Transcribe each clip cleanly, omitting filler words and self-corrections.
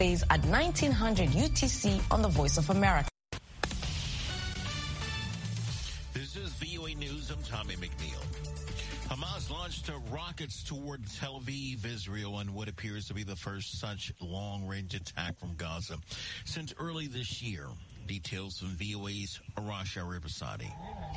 at 1900 UTC on the Voice of America. This is VOA News. I'm Tommy McNeil. Hamas launched rockets toward Tel Aviv, Israel, in what appears to be the first such long-range attack from Gaza since early this year. Details from VOA's Arash Arabasadi.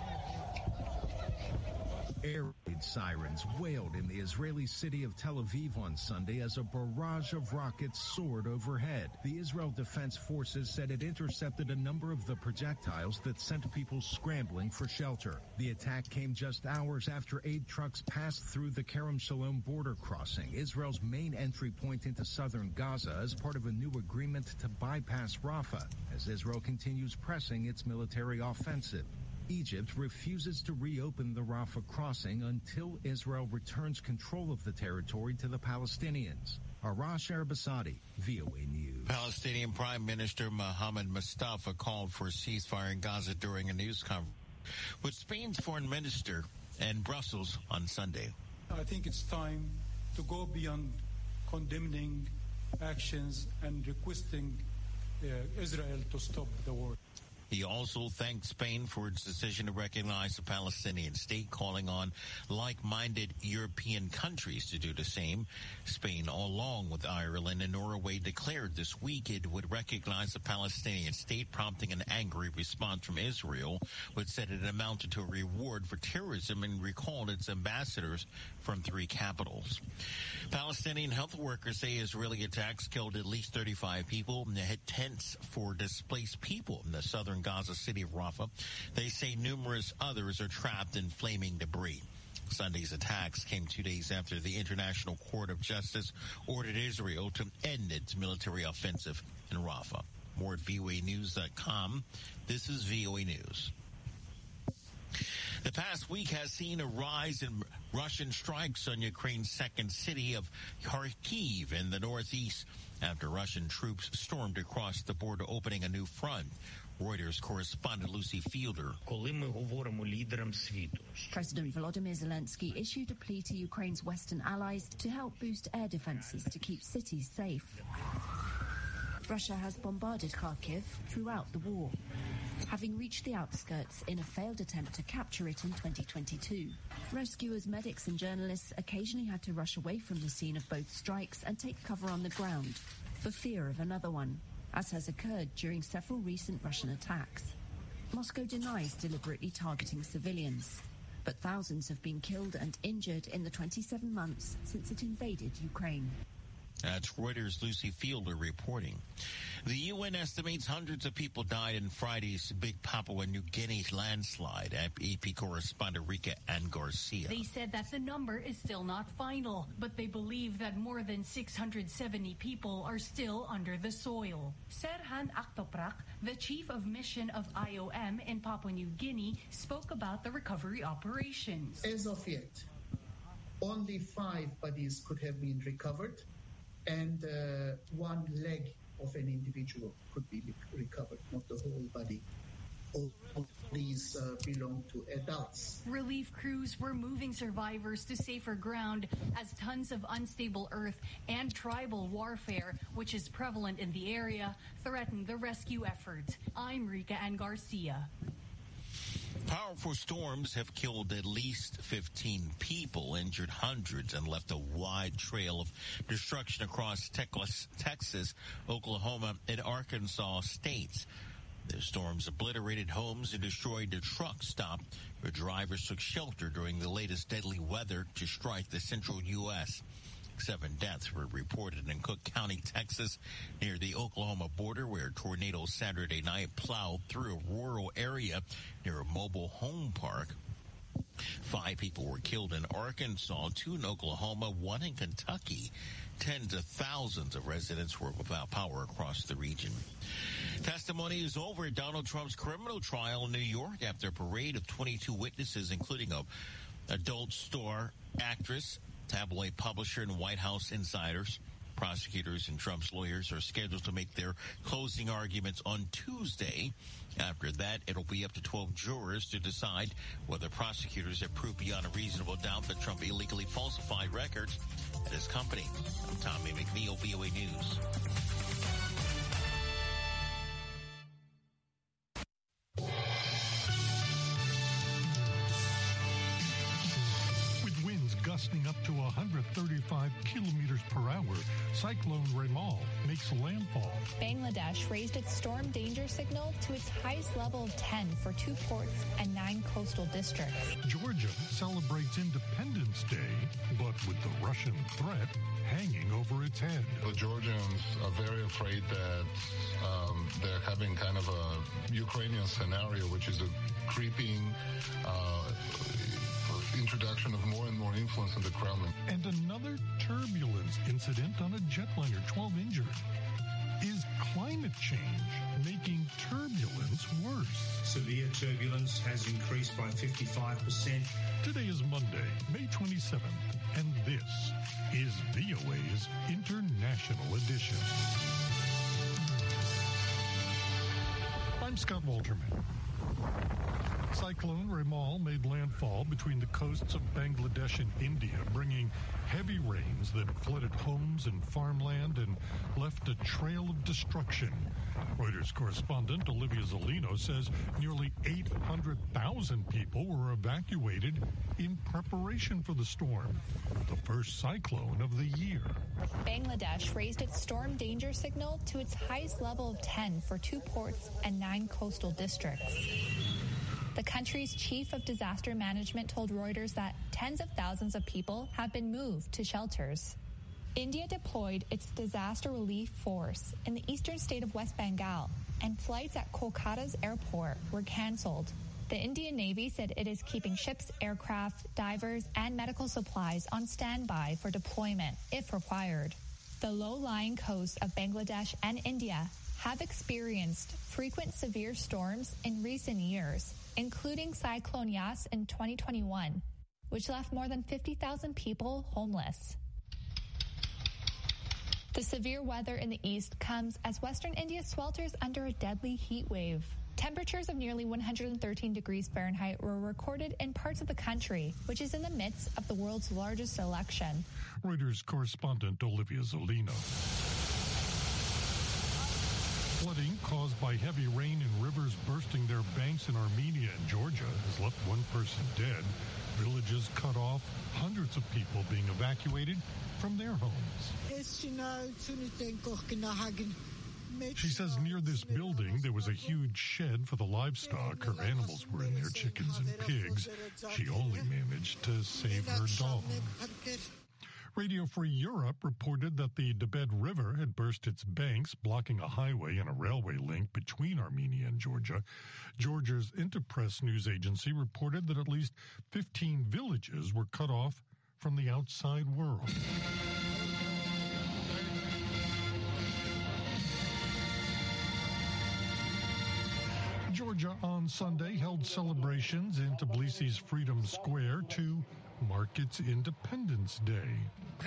Air raid sirens wailed in the Israeli city of Tel Aviv on Sunday as a barrage of rockets soared overhead. The Israel Defense Forces said it intercepted a number of the projectiles that sent people scrambling for shelter. The attack came just hours after aid trucks passed through the Kerem Shalom border crossing, Israel's main entry point into southern Gaza, as part of a new agreement to bypass Rafah, as Israel continues pressing its military offensive. Egypt refuses to reopen the Rafah crossing until Israel returns control of the territory to the Palestinians. Arash Arabasadi, VOA News. Palestinian Prime Minister Mohammed Mustafa called for a ceasefire in Gaza during a news conference with Spain's foreign minister in Brussels on Sunday. I think it's time to go beyond condemning actions and requesting Israel to stop the war. He also thanked Spain for its decision to recognize the Palestinian state, calling on like-minded European countries to do the same. Spain, along with Ireland and Norway, declared this week it would recognize the Palestinian state, prompting an angry response from Israel, which said it amounted to a reward for terrorism and recalled its ambassadors from 3 capitals. Palestinian health workers say Israeli attacks killed at least 35 people and hit tents for displaced people in the southern Gaza city of Rafah. They say numerous others are trapped in flaming debris. Sunday's attacks came 2 days after the International Court of Justice ordered Israel to end its military offensive in Rafah. More at voanews.com. This is VOA News. The past week has seen a rise in Russian strikes on Ukraine's second city of Kharkiv in the northeast after Russian troops stormed across the border, opening a new front. Reuters correspondent Lucy Fielder. President Volodymyr Zelensky issued a plea to Ukraine's Western allies to help boost air defenses to keep cities safe. Russia has bombarded Kharkiv throughout the war, having reached the outskirts in a failed attempt to capture it in 2022. Rescuers, medics and journalists occasionally had to rush away from the scene of both strikes and take cover on the ground for fear of another one, as has occurred during several recent Russian attacks. Moscow denies deliberately targeting civilians, but thousands have been killed and injured in the 27 months since it invaded Ukraine. That's Reuters' Lucy Fielder reporting. The UN estimates hundreds of people died in Friday's big Papua New Guinea landslide. AP correspondent Rika Ann Garcia. They said that the number is still not final, but they believe that more than 670 people are still under the soil. Serhan Aktoprak, the chief of mission of IOM in Papua New Guinea, spoke about the recovery operations. As of yet, only 5 bodies could have been recovered, and 1 leg of an individual could be recovered, not the whole body. All these belong to adults. Relief crews were moving survivors to safer ground as tons of unstable earth and tribal warfare, which is prevalent in the area, threaten the rescue effort. I'm Rika Ann Garcia. Powerful storms have killed at least 15 people, injured hundreds, and left a wide trail of destruction across Texas, Oklahoma, and Arkansas states. The storms obliterated homes and destroyed a truck stop where drivers took shelter during the latest deadly weather to strike the central U.S. 7 deaths were reported in Cook County, Texas, near the Oklahoma border, where tornadoes Saturday night plowed through a rural area near a mobile home park. 5 people were killed in Arkansas, 2 in Oklahoma, 1 in Kentucky. Tens of thousands of residents were without power across the region. Testimony is over at Donald Trump's criminal trial in New York after a parade of 22 witnesses, including a adult star actress, tabloid publisher, and White House insiders. Prosecutors and Trump's lawyers are scheduled to make their closing arguments on Tuesday. After that, it'll be up to 12 jurors to decide whether prosecutors have proved beyond a reasonable doubt that Trump illegally falsified records at his company. I'm Tommy McNeil, VOA News. Gusting up to 135 kilometers per hour, Cyclone Remal makes landfall. Bangladesh raised its storm danger signal to its highest level of 10 for 2 ports and 9 coastal districts. Georgia celebrates Independence Day, but with the Russian threat hanging over its head. The Georgians are very afraid that they're having kind of a Ukrainian scenario, which is a creeping introduction of more and more influence in the Kremlin. And another turbulence incident on a jetliner, 12 injured. Is climate change making turbulence worse? Severe turbulence has increased by 55%. Today is Monday, May 27th, and this is VOA's International Edition. I'm Scott Walterman. Cyclone Remal made landfall between the coasts of Bangladesh and India, bringing heavy rains that flooded homes and farmland and left a trail of destruction. Reuters correspondent Olivia Zolino says nearly 800,000 people were evacuated in preparation for the storm, the first cyclone of the year. Bangladesh raised its storm danger signal to its highest level of 10 for 2 ports and 9 coastal districts. The country's chief of disaster management told Reuters that tens of thousands of people have been moved to shelters. India deployed its disaster relief force in the eastern state of West Bengal, and flights at Kolkata's airport were canceled. The Indian Navy said it is keeping ships, aircraft, divers, and medical supplies on standby for deployment if required. The low-lying coasts of Bangladesh and India have experienced frequent severe storms in recent years, including Cyclone Yas in 2021, which left more than 50,000 people homeless. The severe weather in the east comes as western India swelters under a deadly heat wave. Temperatures of nearly 113 degrees Fahrenheit were recorded in parts of the country, which is in the midst of the world's largest election. Reuters correspondent Olivia Zolino. Flooding caused by heavy rain and rivers bursting their banks in Armenia and Georgia has left one person dead, villages cut off, hundreds of people being evacuated from their homes. She says near this building there was a huge shed for the livestock. Her animals were in there, chickens and pigs. She only managed to save her dog. Radio Free Europe reported that the Debed River had burst its banks, blocking a highway and a railway link between Armenia and Georgia. Georgia's Interpress news agency reported that at least 15 villages were cut off from the outside world. Georgia on Sunday held celebrations in Tbilisi's Freedom Square to mark its Independence Day.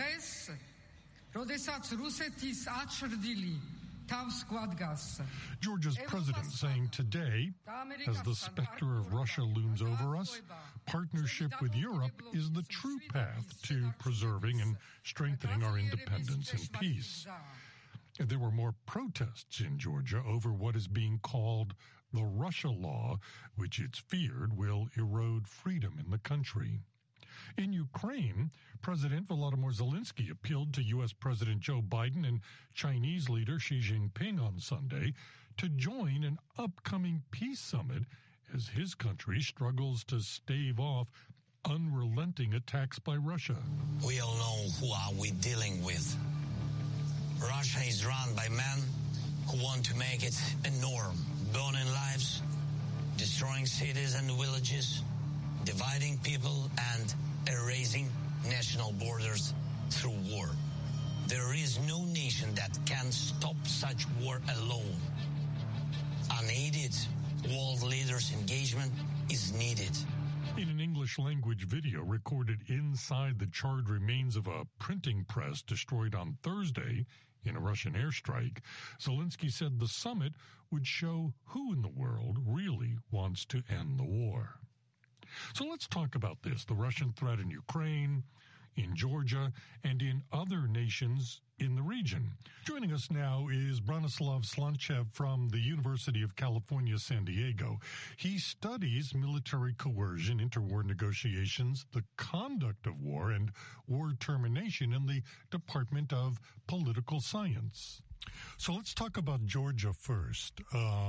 Georgia's president saying today, as the specter of Russia looms over us, partnership with Europe is the true path to preserving and strengthening our independence and peace. There were more protests in Georgia over what is being called the Russia Law, which it's feared will erode freedom in the country. In Ukraine, President Volodymyr Zelensky appealed to U.S. President Joe Biden and Chinese leader Xi Jinping on Sunday to join an upcoming peace summit as his country struggles to stave off unrelenting attacks by Russia. We all know who are we dealing with. Russia is run by men who want to make it a norm, burning lives, destroying cities and villages, dividing people, and erasing national borders through war. There is no nation that can stop such war alone. Unaided world leaders' engagement is needed. In an English-language video recorded inside the charred remains of a printing press destroyed on Thursday in a Russian airstrike, Zelensky said the summit would show who in the world really wants to end the war. So let's talk about this, the Russian threat in Ukraine, in Georgia, and in other nations in the region. Joining us now is Branislav Slonchev from the University of California, San Diego. He studies military coercion, interwar negotiations, the conduct of war, and war termination in the Department of Political Science. So let's talk about Georgia first.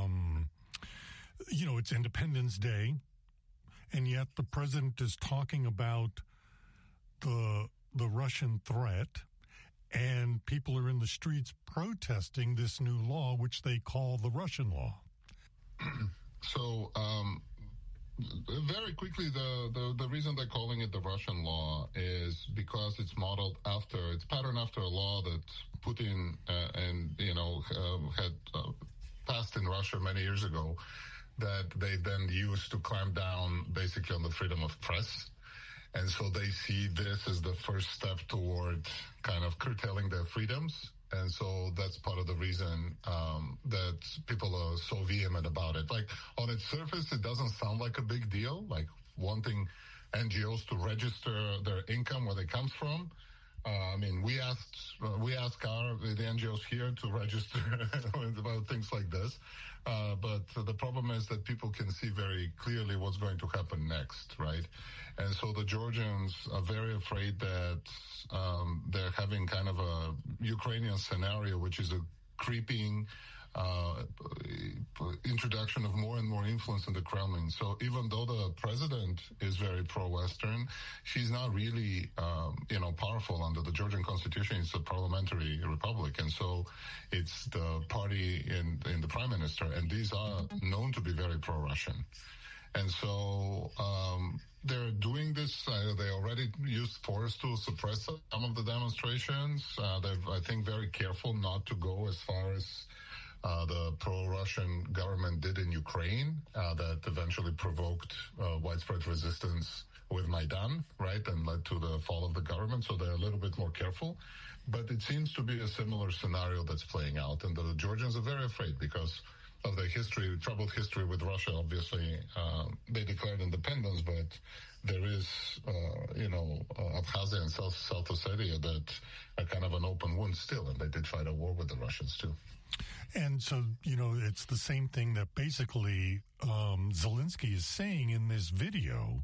It's Independence Day, and yet the president is talking about the Russian threat, and people are in the streets protesting this new law, which they call the Russian law. So, very quickly, the reason they're calling it the Russian law is because it's patterned after a law that Putin had passed in Russia many years ago, that they then used to clamp down basically on the freedom of press. And so they see this as the first step toward kind of curtailing their freedoms. And so that's part of the reason that people are so vehement about it. Like, on its surface, it doesn't sound like a big deal, like wanting NGOs to register their income, where they come from. We asked the NGOs here to register about things like this. But the problem is that people can see very clearly what's going to happen next, right? And so the Georgians are very afraid that they're having kind of a Ukrainian scenario, which is a creeping introduction of more and more influence in the Kremlin. So even though the president is very pro-Western, she's not really, powerful under the Georgian constitution. It's a parliamentary republic. And so it's the party in the prime minister. And these are known to be very pro-Russian. And so they're doing this. They already used force to suppress some of the demonstrations. They're, I think, very careful not to go as far as the pro-Russian government did in Ukraine, that eventually provoked widespread resistance with Maidan, right, and led to the fall of the government. So they're a little bit more careful. But it seems to be a similar scenario that's playing out. And the Georgians are very afraid because of their troubled history with Russia. Obviously, they declared independence, but there is, Abkhazia and South Ossetia that are kind of an open wound still, and they did fight a war with the Russians too. And so, it's the same thing that basically Zelensky is saying in this video.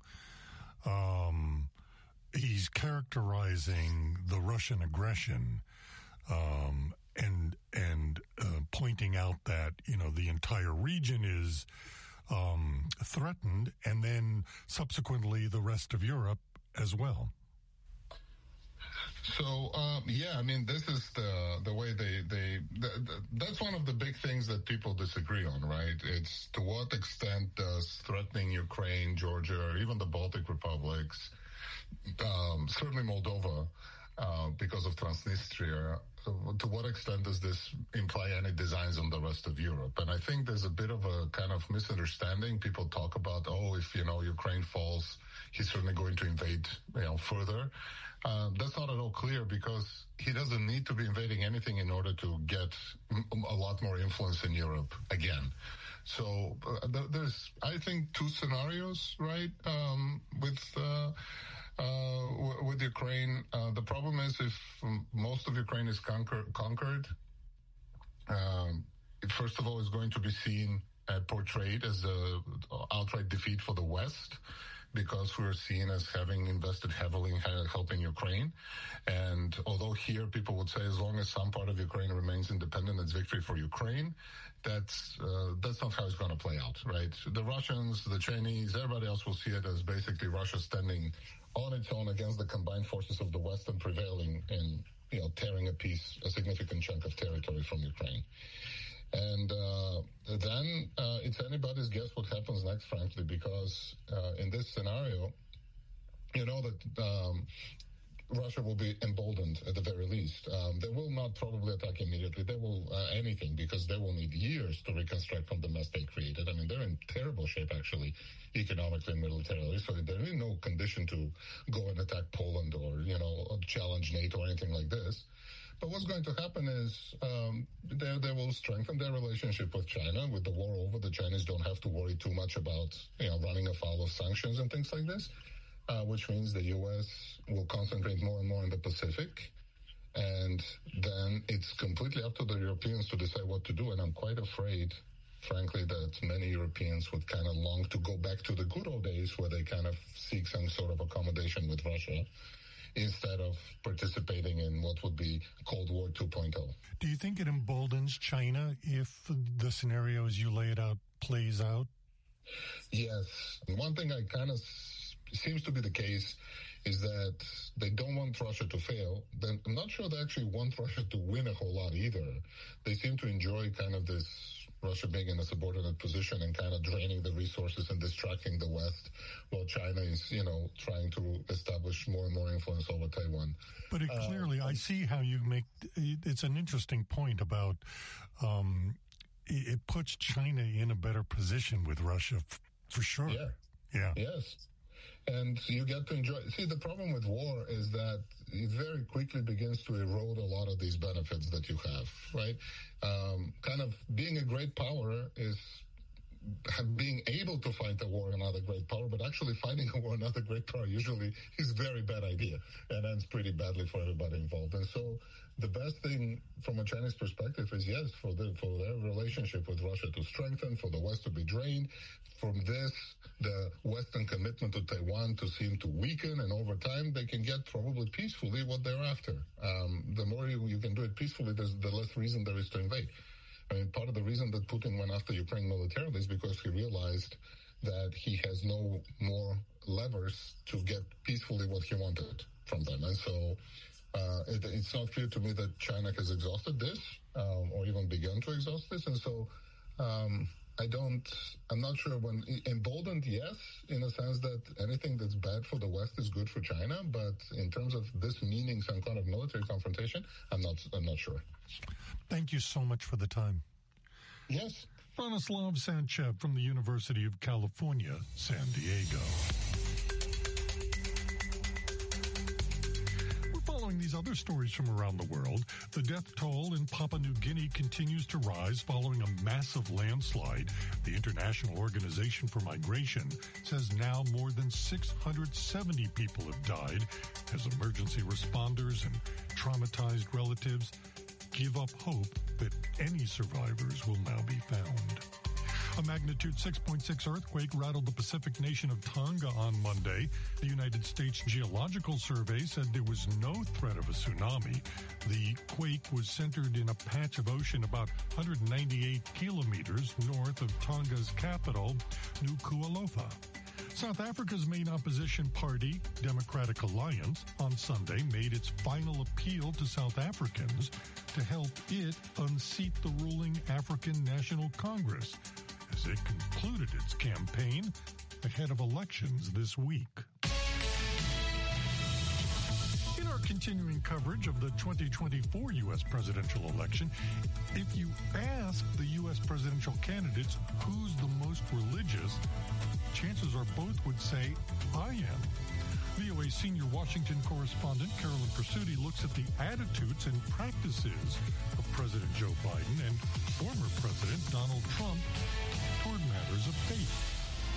He's characterizing the Russian aggression and pointing out that, the entire region is threatened, and then subsequently the rest of Europe as well. So, this is the way that's one of the big things that people disagree on, right? It's to what extent does threatening Ukraine, Georgia, or even the Baltic republics, certainly Moldova, because of Transnistria, to what extent does this imply any designs on the rest of Europe? And I think there's a bit of a kind of misunderstanding. People talk about, if, Ukraine falls, he's certainly going to invade, further. That's not at all clear, because he doesn't need to be invading anything in order to get a lot more influence in Europe again. So there's, I think, two scenarios, right, with Ukraine. The problem is if most of Ukraine is conquered, it first of all is going to be seen and portrayed as an outright defeat for the West, because we're seen as having invested heavily in helping Ukraine. And although here people would say as long as some part of Ukraine remains independent, it's victory for Ukraine, that's not how it's going to play out, right? The Russians, the Chinese, everybody else will see it as basically Russia standing on its own against the combined forces of the West and prevailing and, tearing a significant chunk of territory from Ukraine. And then it's anybody's guess what happens next, frankly, because in this scenario, that Russia will be emboldened at the very least. They will not probably attack immediately. They will anything, because they will need years to reconstruct from the mess they created. I mean, they're in terrible shape, actually, economically and militarily. So they're in no condition to go and attack Poland or, challenge NATO or anything like this. But what's going to happen is they will strengthen their relationship with China. With the war over, the Chinese don't have to worry too much about running afoul of sanctions and things like this, which means the U.S. will concentrate more and more in the Pacific. And then it's completely up to the Europeans to decide what to do. And I'm quite afraid, frankly, that many Europeans would kind of long to go back to the good old days where they kind of seek some sort of accommodation with Russia, instead of participating in what would be Cold War 2.0. Do you think it emboldens China if the scenario as you lay it out plays out? Yes. One thing I kind of seems to be the case is that they don't want Russia to fail. Then I'm not sure they actually want Russia to win a whole lot either. They seem to enjoy kind of this Russia being in a subordinate position and kind of draining the resources and distracting the West, while China is, trying to establish more and more influence over Taiwan. But clearly, I see how you make, it's an interesting point about it puts China in a better position with Russia, for sure. Yeah. Yes. And you get to enjoy. See, the problem with war is that it very quickly begins to erode a lot of these benefits that you have, right? Kind of being a great power is being able to fight a war another great power, but actually fighting a war another great power usually is a very bad idea and ends pretty badly for everybody involved. And so the best thing from a Chinese perspective is, yes, for their relationship with Russia to strengthen, for the West to be drained. From this, the Western commitment to Taiwan to seem to weaken, and over time they can get probably peacefully what they're after. The more you can do it peacefully, the less reason there is to invade. I mean, part of the reason that Putin went after Ukraine militarily is because he realized that he has no more levers to get peacefully what he wanted from them. And so it's not clear to me that China has exhausted this or even begun to exhaust this. And so I'm not sure when emboldened, yes, in a sense that anything that's bad for the West is good for China. But in terms of this meaning some kind of military confrontation, I'm not sure. Thank you so much for the time. Yes. Branislav Sanchev from the University of California, San Diego. We're following these other stories from around the world. The death toll in Papua New Guinea continues to rise following a massive landslide. The International Organization for Migration says now more than 670 people have died as emergency responders and traumatized relatives give up hope that any survivors will now be found. A magnitude 6.6 earthquake rattled the Pacific nation of Tonga on Monday. The United States Geological Survey said there was no threat of a tsunami. The quake was centered in a patch of ocean about 198 kilometers north of Tonga's capital, Nuku'alofa. South Africa's main opposition party, Democratic Alliance, on Sunday made its final appeal to South Africans to help it unseat the ruling African National Congress as it concluded its campaign ahead of elections this week. In our continuing coverage of the 2024 U.S. presidential election, if you ask the U.S. presidential candidates who's the most religious, chances are both would say, I am. VOA senior Washington correspondent Carolyn Pursuti looks at the attitudes and practices of President Joe Biden and former President Donald Trump toward matters of faith.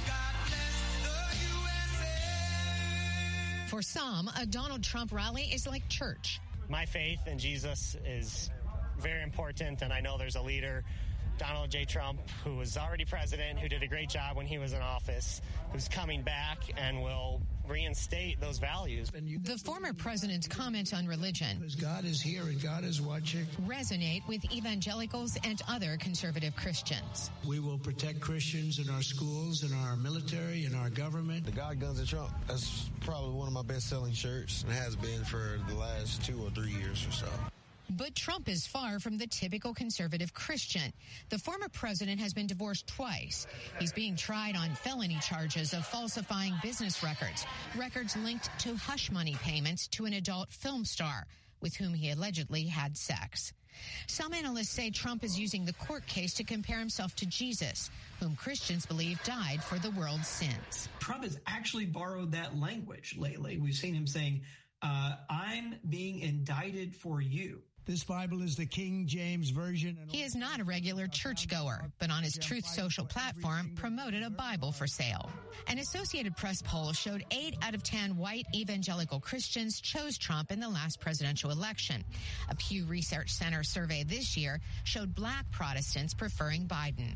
For some, a Donald Trump rally is like church. My faith in Jesus is very important, and I know there's a leader, Donald J. Trump, who was already president, who did a great job when he was in office, who's coming back and will reinstate those values. The former president's comment on religion, because God is here and God is watching, resonate with evangelicals and other conservative Christians. We will protect Christians in our schools, in our military, in our government. The God, Guns, and Trump, that's probably one of my best-selling shirts and has been for the last 2 or 3 years or so. But Trump is far from the typical conservative Christian. The former president has been divorced twice. He's being tried on felony charges of falsifying business records linked to hush money payments to an adult film star with whom he allegedly had sex. Some analysts say Trump is using the court case to compare himself to Jesus, whom Christians believe died for the world's sins. Trump has actually borrowed that language lately. We've seen him saying, I'm being indicted for you. This Bible is the King James Version. He is not a regular churchgoer, but on his Truth Social platform promoted a Bible for sale. An Associated Press poll showed 8 out of 10 white evangelical Christians chose Trump in the last presidential election. A Pew Research Center survey this year showed black Protestants preferring Biden.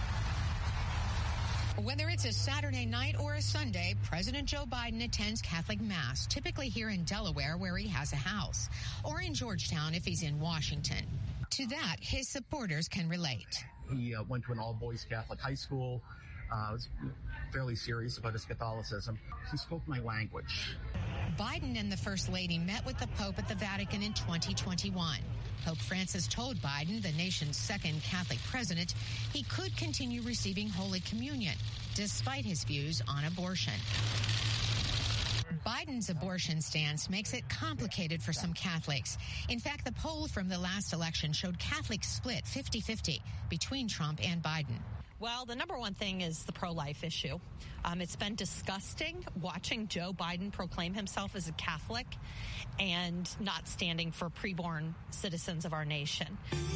Whether it's a Saturday night or a Sunday, President Joe Biden attends Catholic Mass, typically here in Delaware where he has a house, or in Georgetown if he's in Washington. To that, his supporters can relate. He went to an all-boys Catholic high school, was fairly serious about his Catholicism. He spoke my language. Biden and the First Lady met with the Pope at the Vatican in 2021. Pope Francis told Biden, the nation's second Catholic president, he could continue receiving Holy Communion, despite his views on abortion. Biden's abortion stance makes it complicated for some Catholics. In fact, the poll from the last election showed Catholics split 50-50 between Trump and Biden. Well, the number one thing is the pro-life issue. It's been disgusting watching Joe Biden proclaim himself as a Catholic and not standing for preborn citizens of our nation.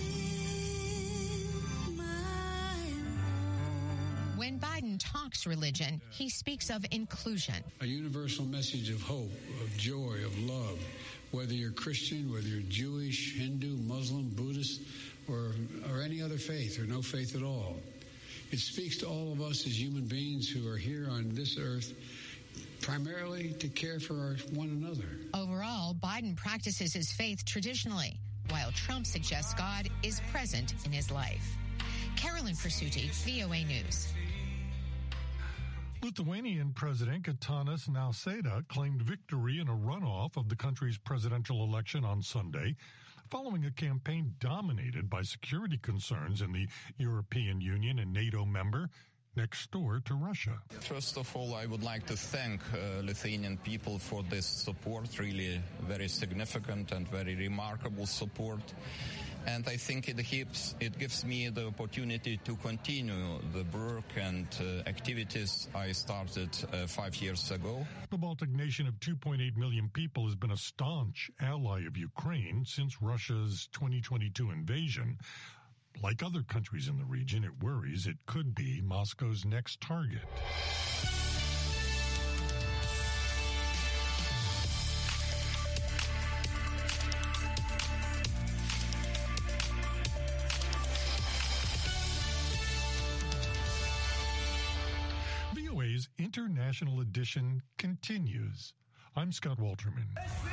When Biden talks religion, he speaks of inclusion. A universal message of hope, of joy, of love, whether you're Christian, whether you're Jewish, Hindu, Muslim, Buddhist, or any other faith, or no faith at all. It speaks to all of us as human beings who are here on this earth primarily to care for one another. Overall, Biden practices his faith traditionally, while Trump suggests God is present in his life. Carolyn Persutti, VOA News. Lithuanian President Gitanas Nausėda claimed victory in a runoff of the country's presidential election on Sunday, following a campaign dominated by security concerns in the European Union and NATO member next door to Russia. First of all, I would like to thank Lithuanian people for this support, really very significant and very remarkable support. And I think it gives me the opportunity to continue the work and activities I started 5 years ago. The Baltic nation of 2.8 million people has been a staunch ally of Ukraine since Russia's 2022 invasion. Like other countries in the region, it worries it could be Moscow's next target. VOA's International Edition continues. I'm Scott Walterman.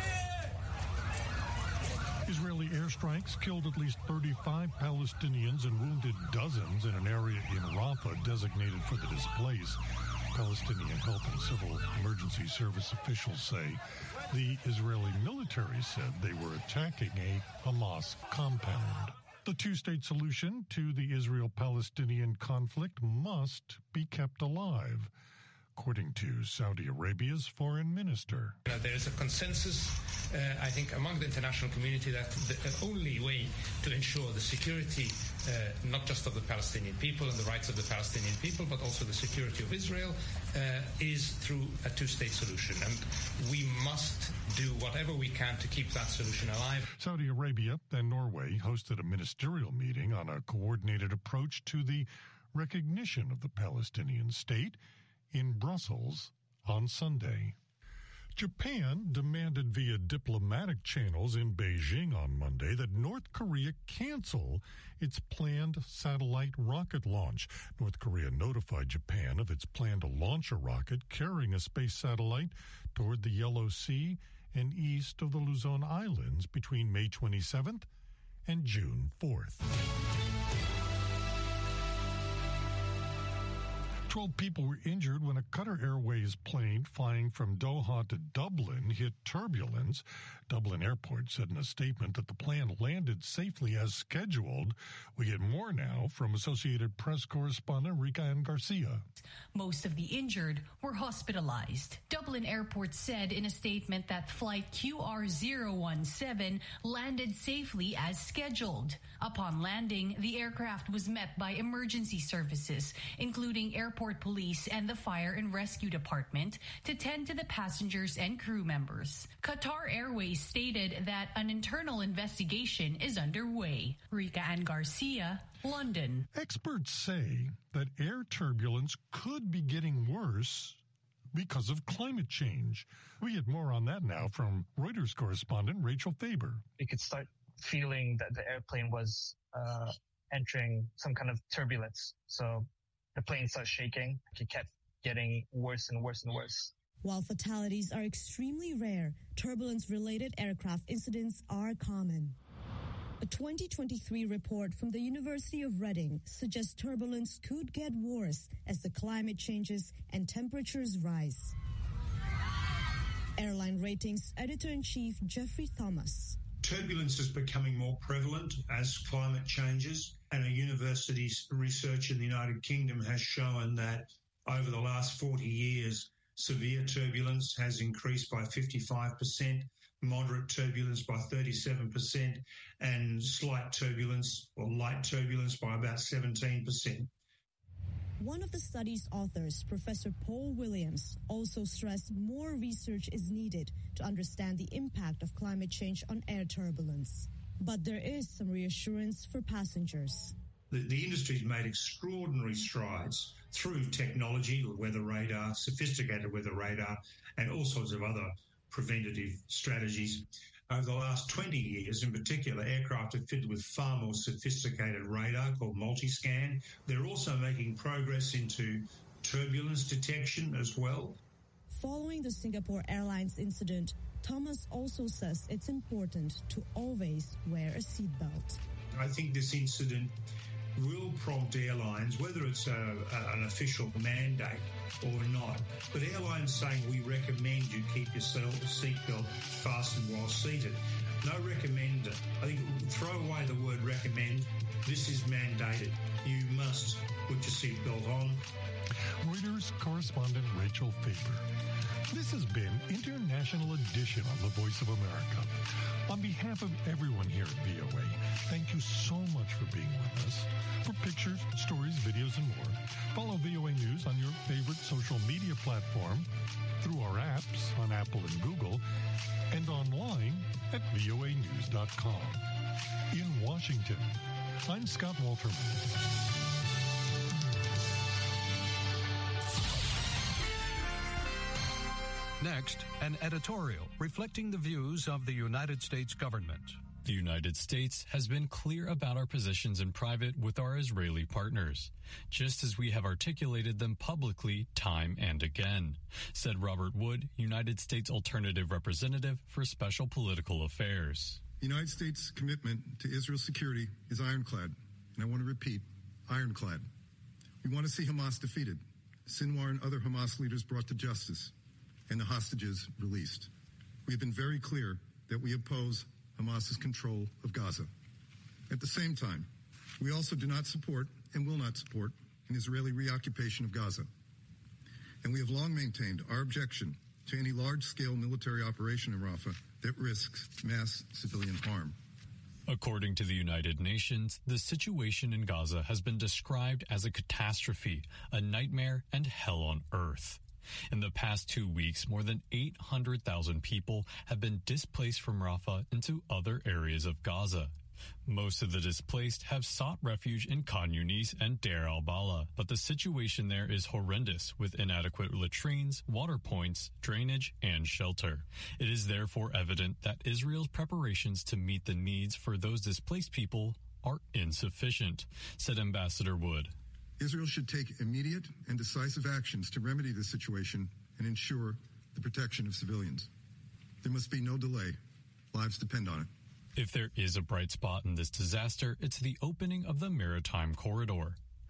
Israeli airstrikes killed at least 35 Palestinians and wounded dozens in an area in Rafah designated for the displaced. Palestinian health and civil emergency service officials say the Israeli military said they were attacking a Hamas compound. The two-state solution to the Israel-Palestinian conflict must be kept alive, according to Saudi Arabia's foreign minister. There is a consensus, I think, among the international community that the only way to ensure the security, not just of the Palestinian people and the rights of the Palestinian people, but also the security of Israel, is through a two-state solution. And we must do whatever we can to keep that solution alive. Saudi Arabia and Norway hosted a ministerial meeting on a coordinated approach to the recognition of the Palestinian state in Brussels on Sunday. Japan demanded via diplomatic channels in Beijing on Monday that North Korea cancel its planned satellite rocket launch. North Korea notified Japan of its plan to launch a rocket carrying a space satellite toward the Yellow Sea and east of the Luzon Islands between May 27th and June 4th. 12 people were injured when a Qatar Airways plane flying from Doha to Dublin hit turbulence. Dublin Airport said in a statement that the plane landed safely as scheduled. We get more now from Associated Press correspondent Rika Ann Garcia. Most of the injured were hospitalized. Dublin Airport said in a statement that flight QR017 landed safely as scheduled. Upon landing, the aircraft was met by emergency services, including airport police and the fire and rescue department, to tend to the passengers and crew members. Qatar Airways stated that an internal investigation is underway. Rika Ann Garcia, London. Experts say that air turbulence could be getting worse because of climate change. We get more on that now from Reuters correspondent Rachel Faber. You could start feeling that the airplane was entering some kind of turbulence. So the plane starts shaking. It kept getting worse and worse and worse. While fatalities are extremely rare, turbulence-related aircraft incidents are common. A 2023 report from the University of Reading suggests turbulence could get worse as the climate changes and temperatures rise. Airline Ratings Editor-in-Chief Jeffrey Thomas. Turbulence is becoming more prevalent as climate changes, and a university's research in the United Kingdom has shown that over the last 40 years, severe turbulence has increased by 55%, moderate turbulence by 37%, and slight turbulence or light turbulence by about 17%. One of the study's authors, Professor Paul Williams, also stressed more research is needed to understand the impact of climate change on air turbulence. But there is some reassurance for passengers. The industry's made extraordinary strides through technology, weather radar, sophisticated weather radar, and all sorts of other preventative strategies. Over the last 20 years, in particular, aircraft are fitted with far more sophisticated radar called multiscan. They're also making progress into turbulence detection as well. Following the Singapore Airlines incident, Thomas also says it's important to always wear a seatbelt. I think this incident will prompt airlines, whether it's an official mandate or not, but airlines saying we recommend you keep your seatbelt fastened while seated. No recommend. I think throw away the word recommend. This is mandated. You must put your seatbelt on. Reuters correspondent Rachel Faber. This has been International Edition on the Voice of America. On behalf of everyone here at VOA, thank you so much for being with us. For pictures, stories, videos, and more, follow VOA News on your favorite social media platform, through our apps on Apple and Google, and online at voanews.com. In Washington, I'm Scott Walterman. Next, an editorial reflecting the views of the United States government. The United States has been clear about our positions in private with our Israeli partners, just as we have articulated them publicly time and again, said Robert Wood, United States Alternative Representative for Special Political Affairs. The United States' commitment to Israel's security is ironclad, and I want to repeat, ironclad. We want to see Hamas defeated, Sinwar and other Hamas leaders brought to justice, and the hostages released. We have been very clear that we oppose Hamas's control of Gaza. At the same time, we also do not support and will not support an Israeli reoccupation of Gaza. And we have long maintained our objection to any large-scale military operation in Rafah that risks mass civilian harm. According to the United Nations, the situation in Gaza has been described as a catastrophe, a nightmare, and hell on earth. In the past 2 weeks, more than 800,000 people have been displaced from Rafah into other areas of Gaza. Most of the displaced have sought refuge in Khan Yunis and Deir al-Balah, but the situation there is horrendous, with inadequate latrines, water points, drainage, and shelter. It is therefore evident that Israel's preparations to meet the needs for those displaced people are insufficient, said Ambassador Wood. Israel should take immediate and decisive actions to remedy the situation and ensure the protection of civilians. There must be no delay. Lives depend on it. If there is a bright spot in this disaster, it's the opening of the maritime corridor.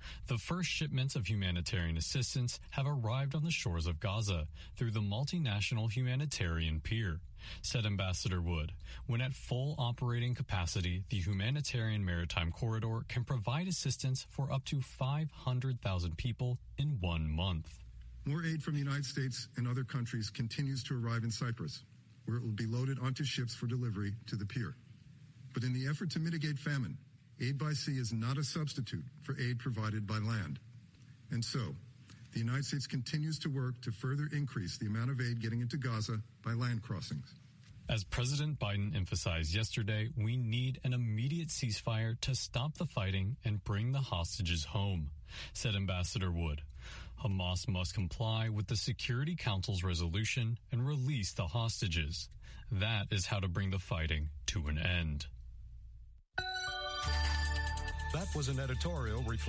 The first shipments of humanitarian assistance have arrived on the shores of Gaza through the multinational humanitarian pier, said Ambassador Wood. When at full operating capacity, the humanitarian maritime corridor can provide assistance for up to 500,000 people in 1 month. More aid from the United States and other countries continues to arrive in Cyprus, where it will be loaded onto ships for delivery to the pier. But in the effort to mitigate famine, aid by sea is not a substitute for aid provided by land. And so, the United States continues to work to further increase the amount of aid getting into Gaza by land crossings. As President Biden emphasized yesterday, we need an immediate ceasefire to stop the fighting and bring the hostages home, said Ambassador Wood. Hamas must comply with the Security Council's resolution and release the hostages. That is how to bring the fighting to an end. That was an editorial reflecting